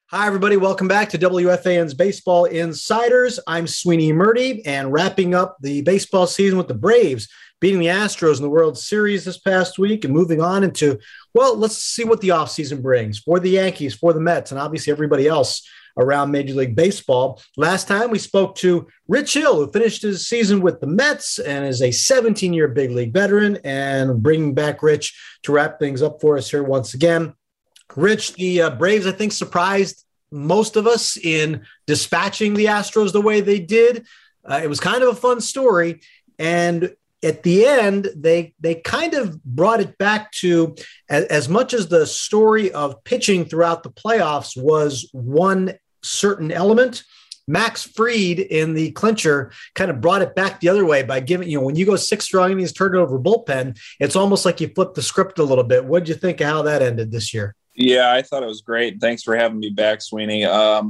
Hi, everybody. Welcome back to WFAN's Baseball Insiders. I'm Sweeney Murdy, and wrapping up the baseball season with the Braves beating the Astros in the World Series this past week and moving on into, well, let's see what the offseason brings for the Yankees, for the Mets, and obviously everybody else around Major League Baseball. Last time we spoke to Rich Hill, who finished his season with the Mets and is a 17-year big league veteran, and bringing back Rich to wrap things up for us here once again. Rich, the Braves, I think, surprised most of us in dispatching the Astros the way they did. It was kind of a fun story. And at the end, they kind of brought it back to as much as the story of pitching throughout the playoffs was one certain element. Max Fried in the clincher kind of brought it back the other way by giving, when you go 6 strong innings, turn it over bullpen, it's almost like you flipped the script a little bit. What did you think of how that ended this year? Yeah, I thought it was great. Thanks for having me back, Sweeney.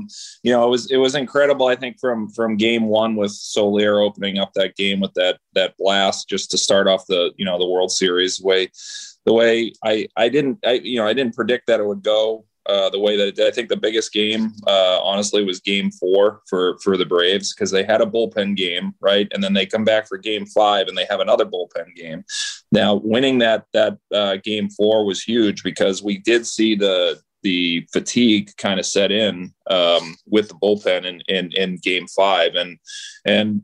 It was incredible. I think from game one with Soler opening up that game with that blast just to start off the World Series the way I didn't predict that it would go the way that it did. I think the biggest game, honestly, was game 4 for the Braves because they had a bullpen game, right? And then they come back for game 5 and they have another bullpen game. Now, winning that game 4 was huge because we did see the fatigue kind of set in with the bullpen in game 5, and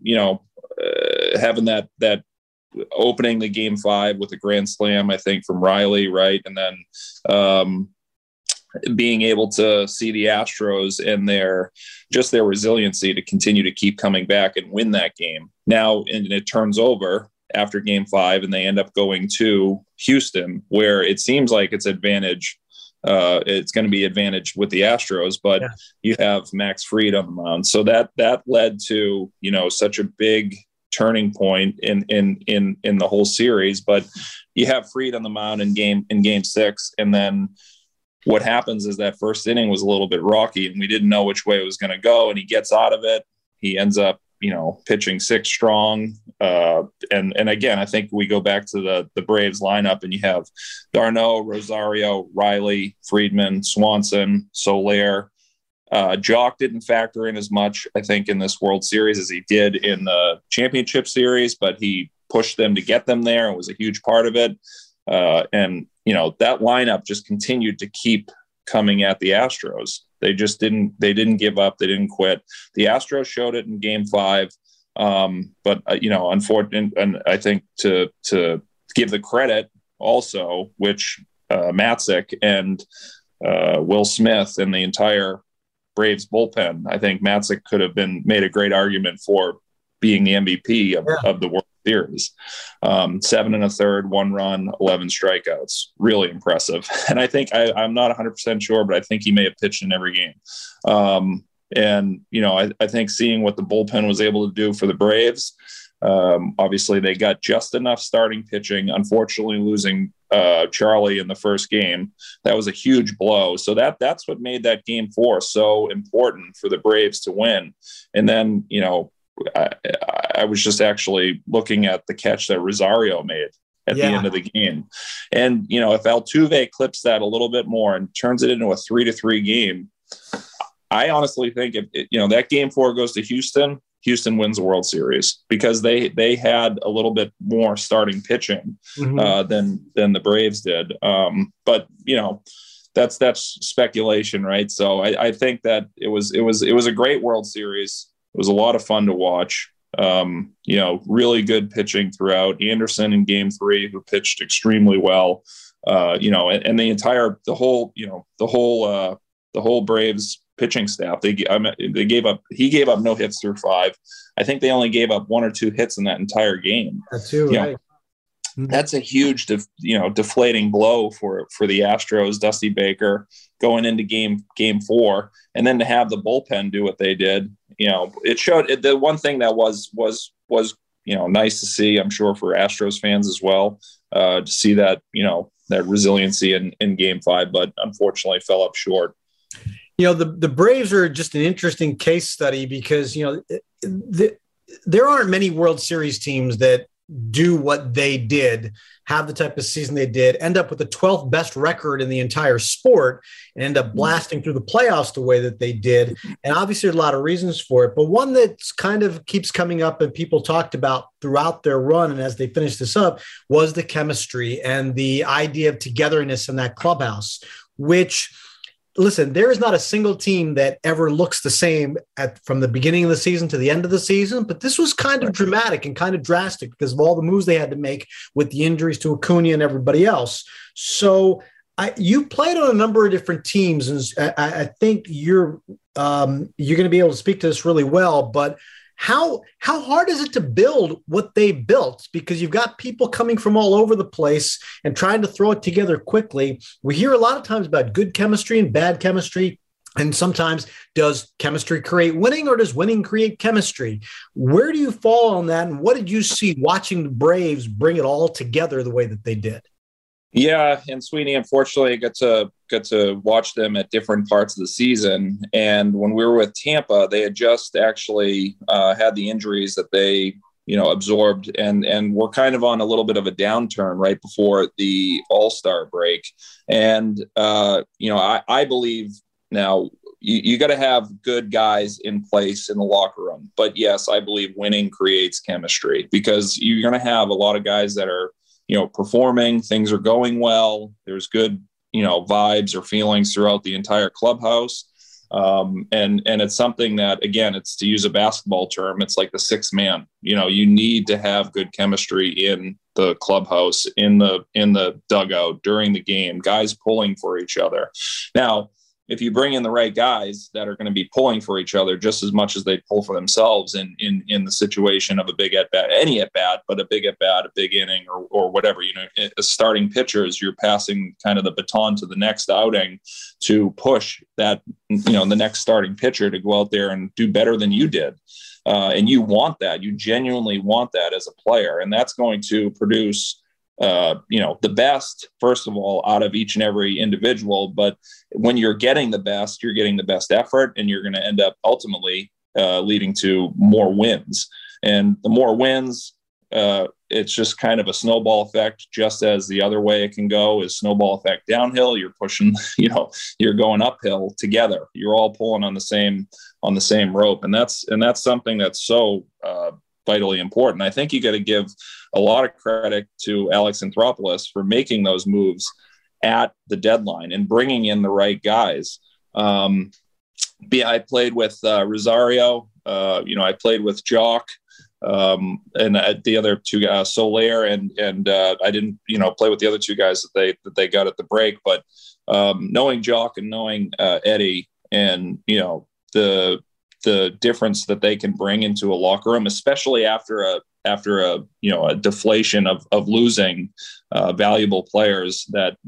having that opening the game 5 with a grand slam, I think, from Riley, right, and then being able to see the Astros and their resiliency to continue to keep coming back and win that game. Now, and it turns over after game 5 and they end up going to Houston, where it seems like it's advantage. It's going to be advantage with the Astros, but you have Max Fried on the mound. So that led to, such a big turning point in the whole series. But you have Fried on the mound in game 6, and then what happens is that first inning was a little bit rocky and we didn't know which way it was going to go. And he gets out of it. He ends up, pitching 6 strong. And again, I think we go back to the Braves lineup and you have d'Arnaud, Rosario, Riley, Friedman, Swanson, Soler. Jock didn't factor in as much, I think, in this World Series as he did in the championship series, but he pushed them to get them there and was a huge part of it. That lineup just continued to keep coming at the Astros. They didn't give up. They didn't quit. The Astros showed it in game 5. But unfortunately, and I think to give the credit also, which Matzek and Will Smith and the entire Braves bullpen, I think Matzek could have made a great argument for being the MVP of the World Series. 7 1/3, 1 run, 11 strikeouts. Really impressive. And I think I'm not 100% sure, but I think he may have pitched in every game. I think seeing what the bullpen was able to do for the Braves, obviously they got just enough starting pitching. Unfortunately, losing Charlie in the first game, that was a huge blow. So that's what made that game 4 so important for the Braves to win. And then, I was just actually looking at the catch that Rosario made at the end of the game. And, if Altuve clips that a little bit more and turns it into a 3-3 game, I honestly think if that game 4 goes to Houston wins the World Series because they had a little bit more starting pitching than the Braves did. But that's speculation, right? So I think that it was a great World Series. It was a lot of fun to watch. Really good pitching throughout. Anderson in game 3, who pitched extremely well. And the whole Braves pitching staff. He gave up no hits through 5. I think they only gave up 1 or 2 hits in that entire game. That's too right. That's a huge, deflating blow for the Astros. Dusty Baker going into game 4, and then to have the bullpen do what they did. It showed the one thing that was nice to see. I'm sure for Astros fans as well, to see that that resiliency in game 5, but unfortunately fell up short. The Braves are just an interesting case study because there aren't many World Series teams that do what they did, have the type of season they did, end up with the 12th best record in the entire sport, and end up blasting through the playoffs the way that they did. And obviously, there's a lot of reasons for it, but one that kind of keeps coming up and people talked about throughout their run and as they finished this up was the chemistry and the idea of togetherness in that clubhouse, which, listen, there is not a single team that ever looks the same from the beginning of the season to the end of the season, but this was kind of dramatic and kind of drastic because of all the moves they had to make with the injuries to Acuna and everybody else. So you played on a number of different teams, and I think you're going to be able to speak to this really well, but how hard is it to build what they built? Because you've got people coming from all over the place and trying to throw it together quickly. We hear a lot of times about good chemistry and bad chemistry. And sometimes, does chemistry create winning, or does winning create chemistry? Where do you fall on that? And what did you see watching the Braves bring it all together the way that they did? Yeah, and Sweeney, unfortunately, I got to watch them at different parts of the season. And when we were with Tampa, they had just actually had the injuries that they, absorbed, and were kind of on a little bit of a downturn right before the All-Star break. And I believe now you got to have good guys in place in the locker room. But yes, I believe winning creates chemistry, because you're going to have a lot of guys that are performing, things are going well. There's good, vibes or feelings throughout the entire clubhouse. And it's something that, again, it's, to use a basketball term, it's like the sixth man. You need to have good chemistry in the clubhouse, in the dugout, during the game, guys pulling for each other. Now, if you bring in the right guys that are going to be pulling for each other just as much as they pull for themselves in the situation of a big at bat, any at bat, but a big at bat, a big inning, or whatever, as starting pitchers, you're passing kind of the baton to the next outing to push that, the next starting pitcher to go out there and do better than you did. And you want that. You genuinely want that as a player. And that's going to produce the best, first of all, out of each and every individual. But when you're getting the best, you're getting the best effort, and you're going to end up ultimately leading to more wins. And the more wins, it's just kind of a snowball effect, just as the other way it can go is snowball effect downhill. You're pushing, you're going uphill together. You're all pulling on the same rope. And that's something that's so, vitally important. I think you got to give a lot of credit to Alex Anthopoulos for making those moves at the deadline and bringing in the right guys. I played with Rosario. I played with Jock, and the other two guys, Soler, and I didn't, play with the other two guys that they got at the break. But knowing Jock and knowing Eddie, and the difference that they can bring into a locker room, especially after a deflation of losing valuable players that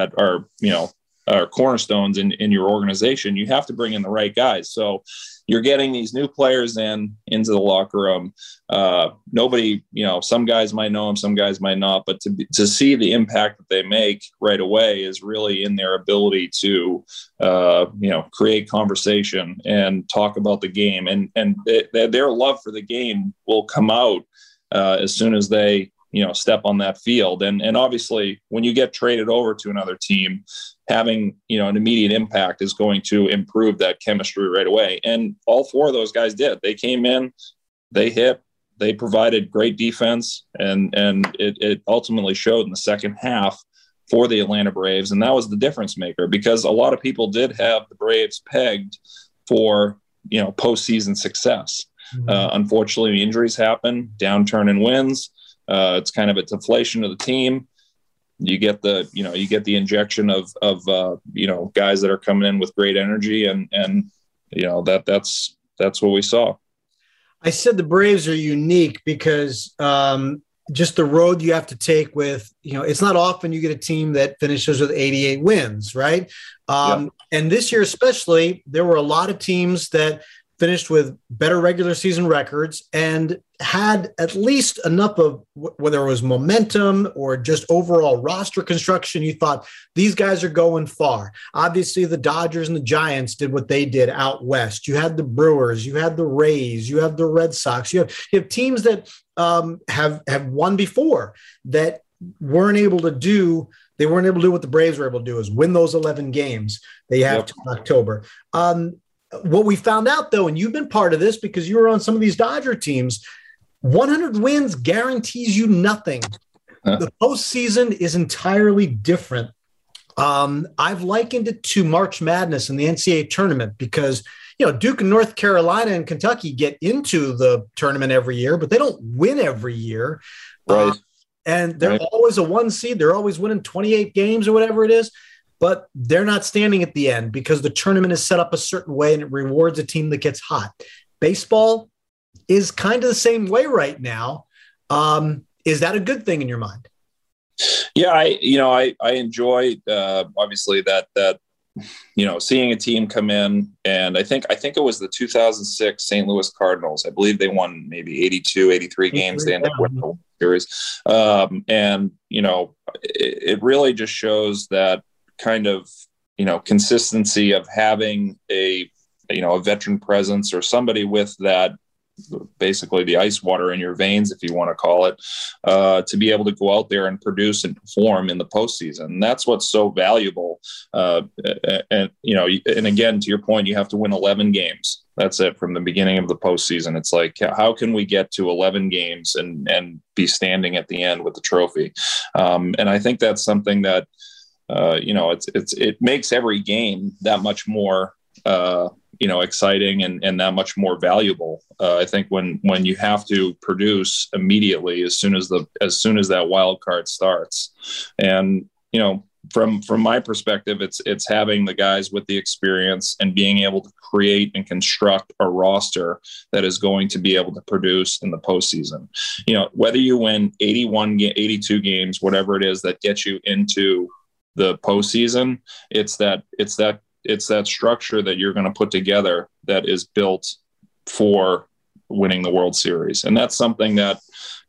are cornerstones in your organization. You have to bring in the right guys. So you're getting these new players into the locker room. Nobody, some guys might know them, some guys might not, but to see the impact that they make right away is really in their ability to, create conversation and talk about the game, and their love for the game will come out as soon as they, step on that field. And obviously when you get traded over to another team, having, an immediate impact is going to improve that chemistry right away. And all four of those guys did. They came in, they hit, they provided great defense, and it ultimately showed in the second half for the Atlanta Braves. And that was the difference maker, because a lot of people did have the Braves pegged for, postseason success. Mm-hmm. Unfortunately, injuries happen, downturn in wins. It's kind of a deflation of the team. You get the injection of guys that are coming in with great energy, and that's what we saw. I said the Braves are unique because just the road you have to take with, it's not often you get a team that finishes with 88 wins, right? And this year especially, there were a lot of teams that finished with better regular season records and had at least enough of, whether it was momentum or just overall roster construction, you thought these guys are going far. Obviously, the Dodgers and the Giants did what they did out west. You had the Brewers, you had the Rays, you have the Red Sox. You have teams that have won before that weren't able to do. They weren't able to do what the Braves were able to do, is win those 11 games. They have to in October. What we found out, though, and you've been part of this because you were on some of these Dodger teams, 100 wins guarantees you nothing. The postseason is entirely different. I've likened it to March Madness in the NCAA tournament because, Duke and North Carolina and Kentucky get into the tournament every year, but they don't win every year. Right. And they're always a 1 seed. They're always winning 28 games or whatever it is, but they're not standing at the end because the tournament is set up a certain way and it rewards a team that gets hot. Baseball is kind of the same way right now. Is that a good thing in your mind? Yeah, I enjoy obviously that seeing a team come in, and I think it was the 2006 St. Louis Cardinals. I believe they won maybe 82, 83 games. They ended up winning the World Series. And it really just shows that kind of consistency of having a veteran presence or somebody with that, basically the ice water in your veins, if you want to call it, to be able to go out there and produce and perform in the postseason. And that's what's so valuable. And again, to your point, you have to win 11 games. That's it from the beginning of the postseason. It's like, how can we get to 11 games and be standing at the end with the trophy? And I think that's something that, it makes every game that much more, exciting and that much more valuable. I think when you have to produce immediately as soon as that wild card starts, and from my perspective, it's having the guys with the experience and being able to create and construct a roster that is going to be able to produce in the postseason. Whether you win 82 games, whatever it is that gets you into the postseason, it's that structure that you're going to put together that is built for winning the World Series. And that's something that,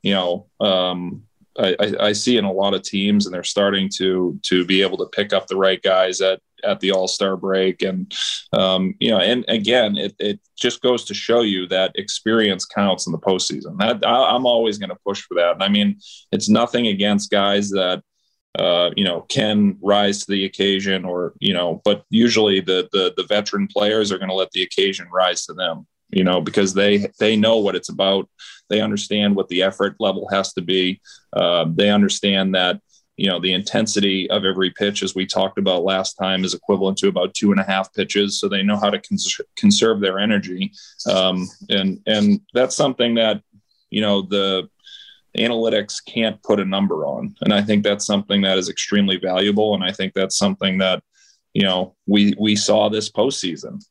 I see in a lot of teams, and they're starting to be able to pick up the right guys at the All-Star break. And, and again, it just goes to show you that experience counts in the postseason. I'm always going to push for that. And I mean, it's nothing against guys that, can rise to the occasion but usually the veteran players are going to let the occasion rise to them, because they know what it's about. They understand what the effort level has to be. They understand that, the intensity of every pitch, as we talked about last time, is equivalent to about 2.5 pitches. So they know how to conserve their energy. And that's something that, the analytics can't put a number on. And I think that's something that is extremely valuable. And I think that's something that, we saw this postseason.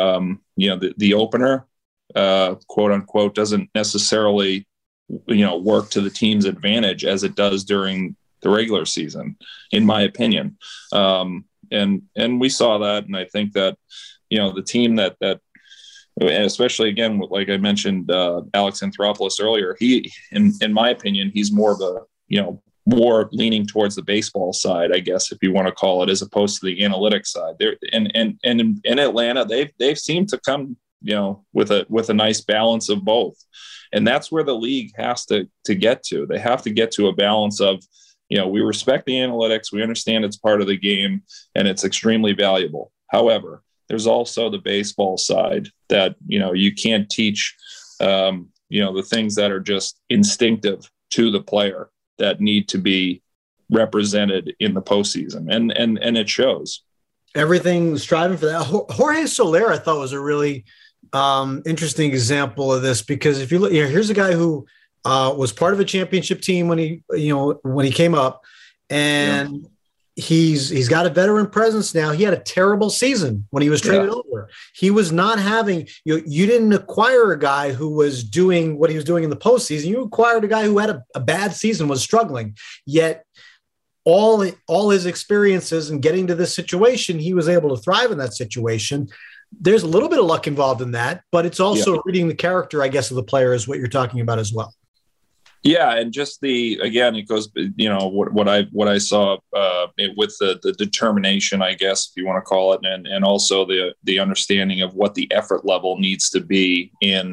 The opener, quote unquote, doesn't necessarily, work to the team's advantage as it does during the regular season, in my opinion. And we saw that. And I think that, the team that, and especially again, like I mentioned, Alex Anthopoulos earlier, he, in my opinion, he's more of a, more leaning towards the baseball side, I guess, if you want to call it, as opposed to the analytics side. There, and in Atlanta, they've seemed to come, with a nice balance of both. And that's where the league has to get to. They have to get to a balance of, we respect the analytics, we understand it's part of the game, and it's extremely valuable. However, there's also the baseball side that, you can't teach, the things that are just instinctive to the player that need to be represented in the postseason. And it shows. Everything striving for that. Jorge Soler, I thought, was a really interesting example of this, because if you look, here's a guy who was part of a championship team when he came up, and he's got a veteran presence now. He had a terrible season when he was traded over. He was not having, you didn't acquire a guy who was doing what he was doing in the postseason. You acquired a guy who had a bad season, was struggling, yet all his experiences in getting to this situation, he was able to thrive in that situation. There's a little bit of luck involved in that, but it's also reading the character, I guess, of the player is what you're talking about as well. Yeah, and just it goes, what I saw with the determination, I guess, if you want to call it, and also the understanding of what the effort level needs to be in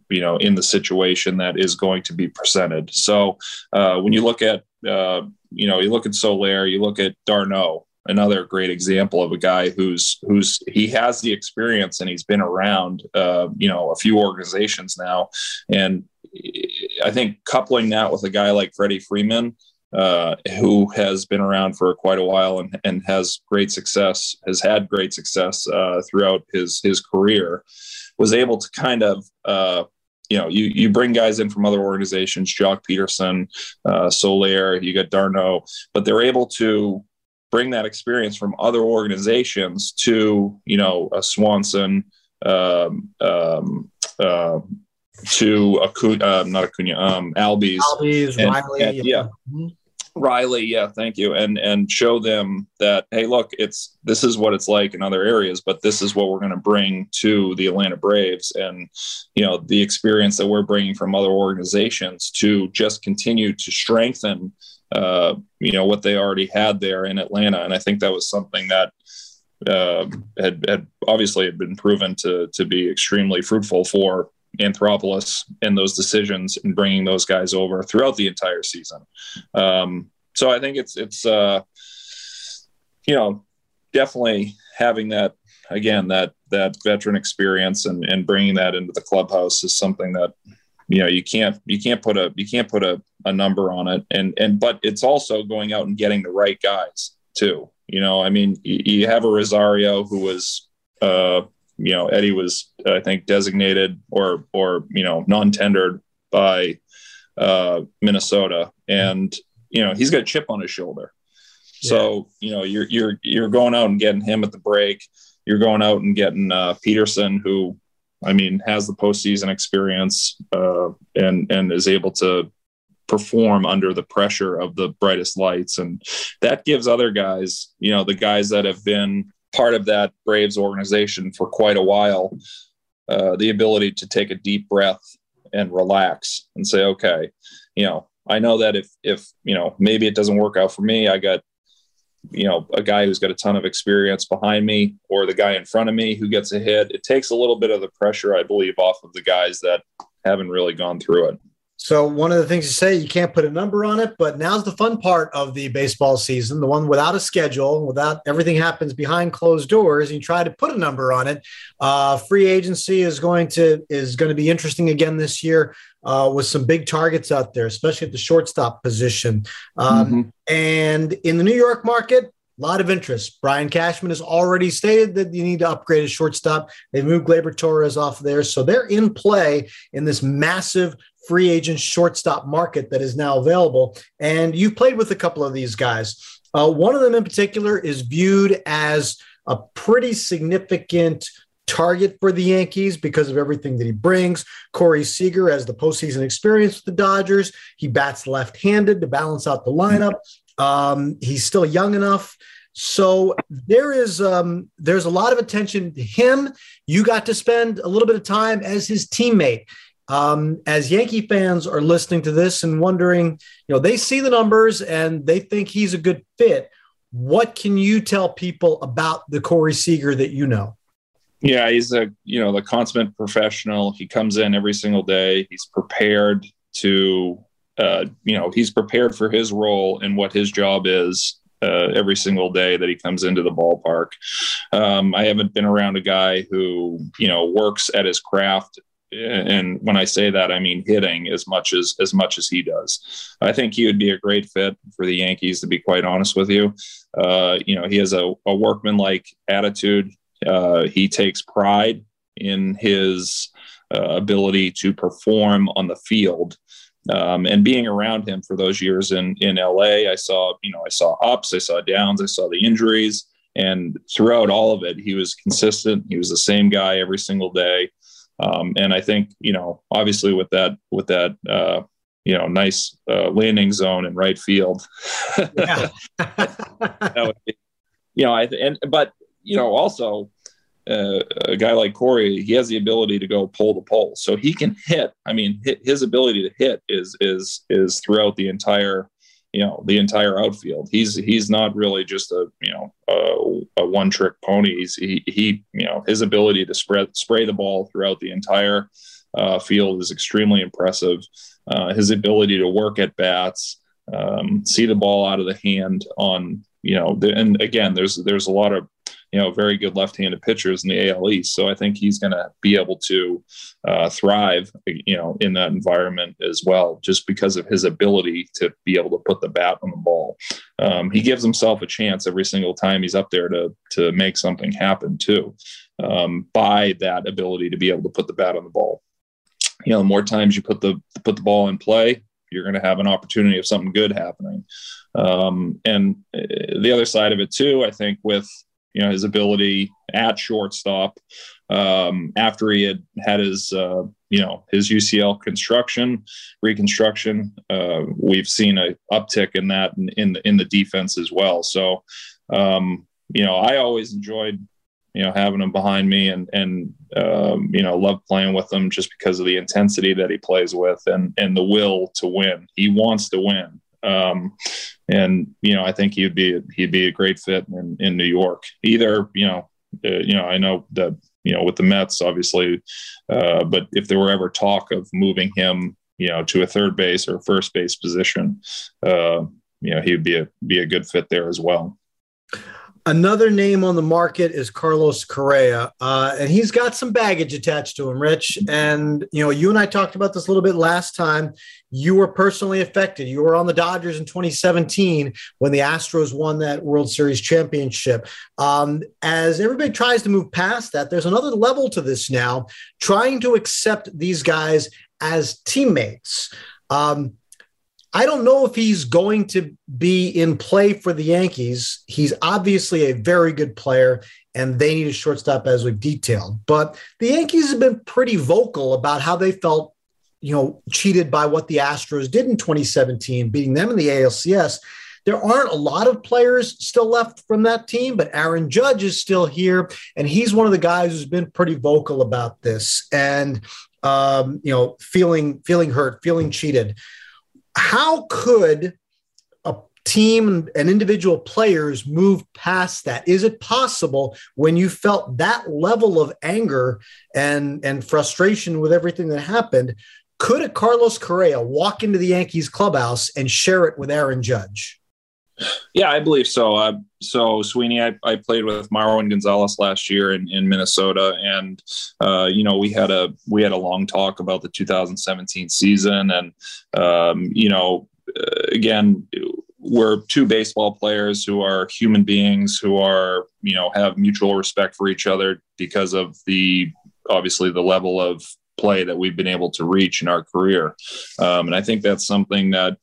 in the situation that is going to be presented. So when you look at, you look at Soler, you look at d'Arnaud, another great example of a guy he has the experience and he's been around, a few organizations now. And I think coupling that with a guy like Freddie Freeman, who has been around for quite a while and has had great success throughout his career, was able to kind of, you bring guys in from other organizations, Jock Peterson, Soler, you got d'Arnaud, but they're able to bring that experience from other organizations to, a Swanson, to not Acuna, Albies, Riley, Riley, yeah, thank you, and show them that, hey, look, this is what it's like in other areas, but this is what we're going to bring to the Atlanta Braves, and the experience that we're bringing from other organizations to just continue to strengthen, what they already had there in Atlanta, and I think that was something that had obviously been proven to be extremely fruitful for Anthopoulos in those decisions and bringing those guys over throughout the entire season. So I think it's definitely having that, again, that veteran experience and bringing that into the clubhouse is something that, you can't put a number on it. But it's also going out and getting the right guys too. You have a Rosario who was, Eddie was, I think, designated or non-tendered by Minnesota, and he's got a chip on his shoulder. Yeah. So you're going out and getting him at the break. You're going out and getting Peterson, who has the postseason experience and is able to perform under the pressure of the brightest lights, and that gives other guys, the guys that have been part of that Braves organization for quite a while, the ability to take a deep breath and relax and say, okay, I know that if maybe it doesn't work out for me, I got, a guy who's got a ton of experience behind me, or the guy in front of me who gets a hit. It takes a little bit of the pressure, I believe, off of the guys that haven't really gone through it. So one of the things you say, you can't put a number on it, but now's the fun part of the baseball season, the one without a schedule, without everything happens behind closed doors, and you try to put a number on it. Free agency is going to be interesting again this year with some big targets out there, especially at the shortstop position. And in the New York market, a lot of interest. Brian Cashman has already stated that you need to upgrade his shortstop. They've moved Gleyber Torres off there. So they're in play in this massive free agent shortstop market that is now available. And you've played with a couple of these guys. One of them in particular is viewed as a pretty significant target for the Yankees because of everything that he brings. Corey Seager has the postseason experience with the Dodgers. He bats left-handed to balance out the lineup. He's still young enough. So there's a lot of attention to him. You got to spend a little bit of time as his teammate. As Yankee fans are listening to this and wondering, they see the numbers and they think he's a good fit. What can you tell people about the Corey Seager that you know? Yeah, he's the consummate professional. He comes in every single day. He's prepared to, he's prepared for his role and what his job is every single day that he comes into the ballpark. I haven't been around a guy who, works at his craft. And when I say that, I mean hitting as much as he does. I think he would be a great fit for the Yankees, to be quite honest with you. He has a workmanlike attitude. He takes pride in his ability to perform on the field. And being around him for those years in LA, I saw ups, I saw downs, I saw the injuries, and throughout all of it, he was consistent. He was the same guy every single day. And I think, obviously with that, nice landing zone in right field, yeah. That would be, also a guy like Corey, he has the ability to go pole to pole, so he can hit. I mean, his ability to hit is throughout the entire outfield. He's not really just a one trick pony. He his ability to spray the ball throughout the entire field is extremely impressive. His ability to work at bats, see the ball out of the hand on, and again, there's a lot of, very good left-handed pitchers in the AL East. So I think he's going to be able to thrive, in that environment as well, just because of his ability to be able to put the bat on the ball. He gives himself a chance every single time he's up there to make something happen too, by that ability to be able to put the bat on the ball. The more times you put the ball in play, you're going to have an opportunity of something good happening. And the other side of it too, I think with, his ability at shortstop, after he had his UCL reconstruction, we've seen a uptick in that in the defense as well. So, I always enjoyed, having him behind me and love playing with him just because of the intensity that he plays with and the will to win. He wants to win. I think he'd be a great fit in New York. Either, I know that, with the Mets, obviously, but if there were ever talk of moving him, to a third base or first base position, he would be a good fit there as well. Another name on the market is Carlos Correa, and he's got some baggage attached to him, Rich. And, you and I talked about this a little bit last time. You were personally affected. You were on the Dodgers in 2017 when the Astros won that World Series championship. As everybody tries to move past that, there's another level to this now, trying to accept these guys as teammates. I don't know if he's going to be in play for the Yankees. He's obviously a very good player, and they need a shortstop, as we've detailed. But the Yankees have been pretty vocal about how they felt, cheated by what the Astros did in 2017, beating them in the ALCS. There aren't a lot of players still left from that team, but Aaron Judge is still here, and he's one of the guys who's been pretty vocal about this and, feeling hurt, feeling cheated. How could a team and individual players move past that? Is it possible when you felt that level of anger and frustration with everything that happened? Could a Carlos Correa walk into the Yankees clubhouse and share it with Aaron Judge? Yeah, I believe so. So Sweeney, I played with Marwin Gonzalez last year in Minnesota, and we had a long talk about the 2017 season, and again, we're two baseball players who are human beings who are have mutual respect for each other because of obviously the level of play that we've been able to reach in our career, and I think that's something that.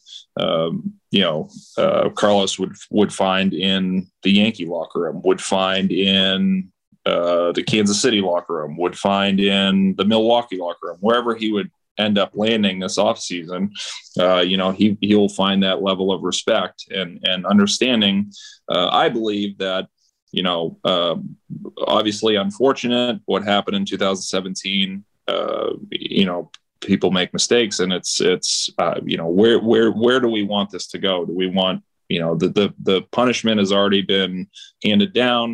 Carlos would find in the Yankee locker room, would find in the Kansas City locker room, would find in the Milwaukee locker room, wherever he would end up landing this offseason. He'll find that level of respect and understanding. I believe that, obviously unfortunate what happened in 2017, people make mistakes, and it's where do we want this to go? Do we want the punishment has already been handed down?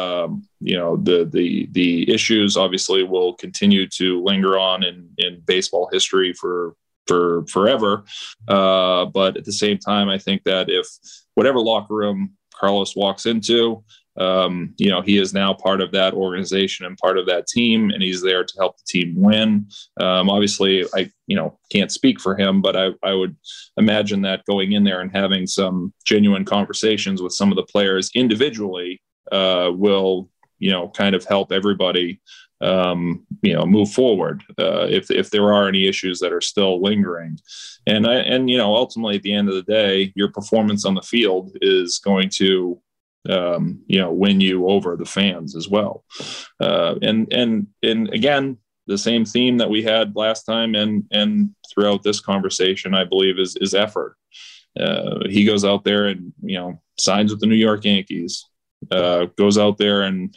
The issues obviously will continue to linger on in baseball history for forever. But at the same time, I think that if whatever locker room Carlos walks into, he is now part of that organization and part of that team, and he's there to help the team win. Obviously, I can't speak for him, but I would imagine that going in there and having some genuine conversations with some of the players individually will kind of help everybody move forward if there are any issues that are still lingering. And ultimately at the end of the day, your performance on the field is going to win you over the fans as well. And again, the same theme that we had last time and throughout this conversation, I believe is effort. He goes out there and, signs with the New York Yankees, goes out there and,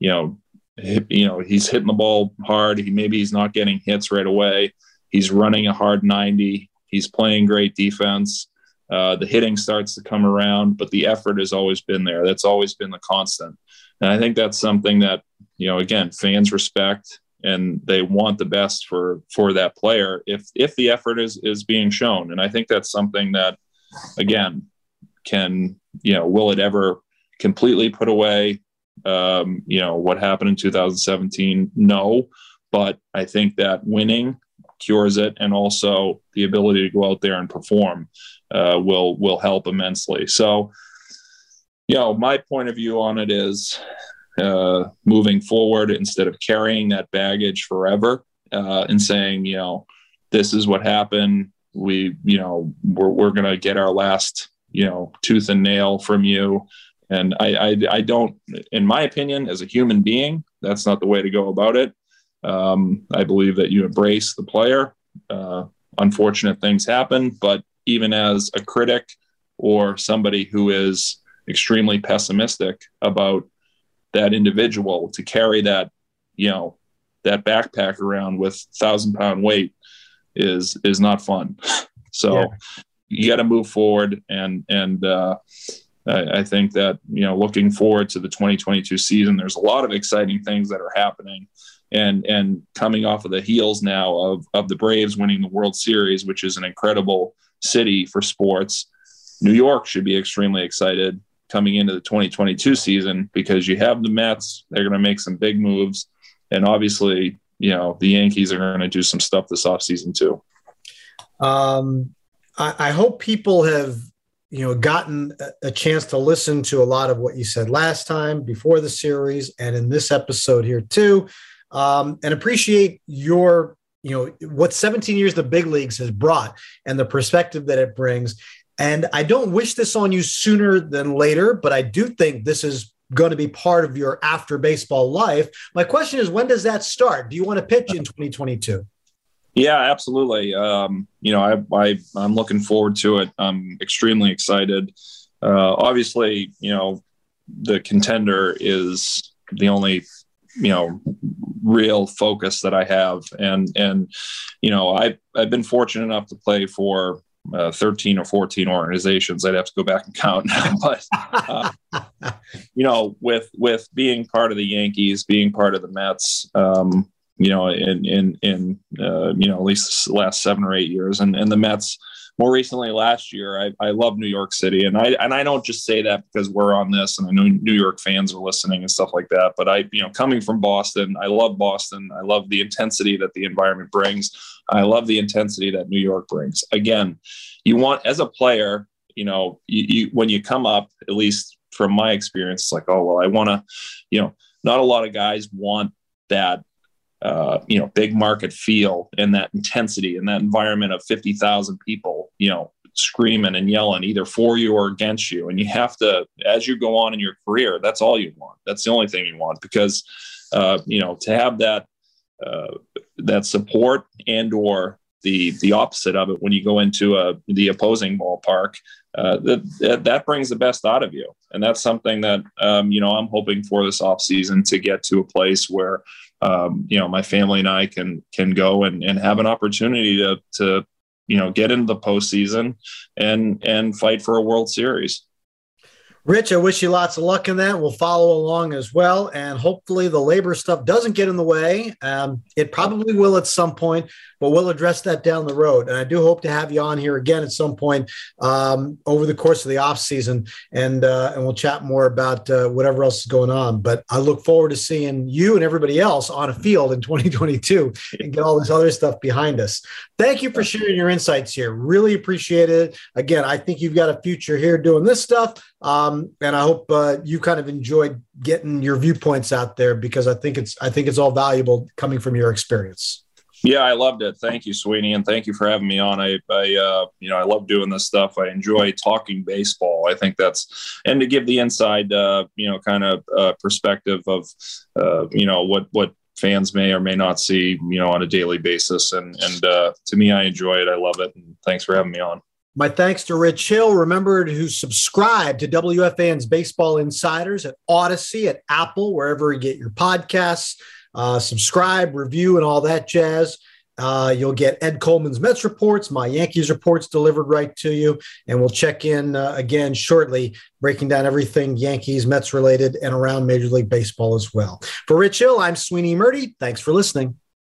he's hitting the ball hard. He's not getting hits right away. He's running a hard 90. He's playing great defense. The hitting starts to come around, but the effort has always been there. That's always been the constant. And I think that's something that, again, fans respect. and they want the best for that player if the effort is being shown. And I think that's something that, again, will it ever completely put away what happened in 2017? No, but I think that winning cures it, and also the ability to go out there and perform will help immensely. So, my point of view on it is moving forward, instead of carrying that baggage forever and saying, this is what happened. We're going to get our last, tooth and nail from you. And I don't, in my opinion, as a human being, that's not the way to go about it. I believe that you embrace the player. Unfortunate things happen, but even as a critic or somebody who is extremely pessimistic about that individual, to carry that, that backpack around with 1,000-pound weight is not fun. So you got to move forward. And I think that, looking forward to the 2022 season, there's a lot of exciting things that are happening, and coming off of the heels now of the Braves winning the World Series, which is an incredible city for sports. New York should be extremely excited coming into the 2022 season, because you have the Mets. They're going to make some big moves. And obviously, the Yankees are going to do some stuff this offseason too. I hope people have, gotten a chance to listen to a lot of what you said last time before the series and in this episode here too, and appreciate your, what 17 years the big leagues has brought and the perspective that it brings. And I don't wish this on you sooner than later, but I do think this is going to be part of your after baseball life. My question is, when does that start? Do you want to pitch in 2022? Yeah, absolutely. I'm looking forward to it. I'm extremely excited. Obviously, the contender is the only, real focus that I have. And I've been fortunate enough to play for 13 or 14 organizations. I'd have to go back and count now, but with being part of the Yankees, being part of the Mets, at least the last 7 or 8 years, and the Mets more recently last year, I love New York City. And I don't just say that because we're on this and I know New York fans are listening and stuff like that. But coming from Boston, I love Boston. I love the intensity that the environment brings. I love the intensity that New York brings. Again, you want, as a player, you when you come up, at least from my experience, it's like, oh, well, I want to, not a lot of guys want that, big market feel and that intensity and that environment of 50,000 people, screaming and yelling either for you or against you. And you have to, as you go on in your career, that's all you want. That's the only thing you want, because, to have that support and or the opposite of it when you go into the opposing ballpark, that brings the best out of you. And that's something that, I'm hoping for this offseason, to get to a place where, my family and I can go and have an opportunity to get into the postseason and fight for a World Series. Rich, I wish you lots of luck in that. We'll follow along as well. And hopefully the labor stuff doesn't get in the way. It probably will at some point, but we'll address that down the road. And I do hope to have you on here again at some point over the course of the off season, and we'll chat more about whatever else is going on. But I look forward to seeing you and everybody else on a field in 2022 and get all this other stuff behind us. Thank you for sharing your insights here. Really appreciate it. Again, I think you've got a future here doing this stuff. And I hope you kind of enjoyed getting your viewpoints out there, because I think it's all valuable coming from your experience. Yeah, I loved it. Thank you, Sweeney, and thank you for having me on. I love doing this stuff. I enjoy talking baseball. I think that's, and to give the inside, perspective of, what fans may or may not see, on a daily basis. And to me, I enjoy it. I love it. And thanks for having me on. My thanks to Rich Hill. Remember to subscribe to WFAN's Baseball Insiders at Odyssey, at Apple, wherever you get your podcasts. Subscribe, review, and all that jazz. You'll get Ed Coleman's Mets reports, my Yankees reports delivered right to you. And we'll check in again shortly, breaking down everything Yankees, Mets related and around Major League Baseball as well. For Rich Hill, I'm Sweeney Murdy. Thanks for listening.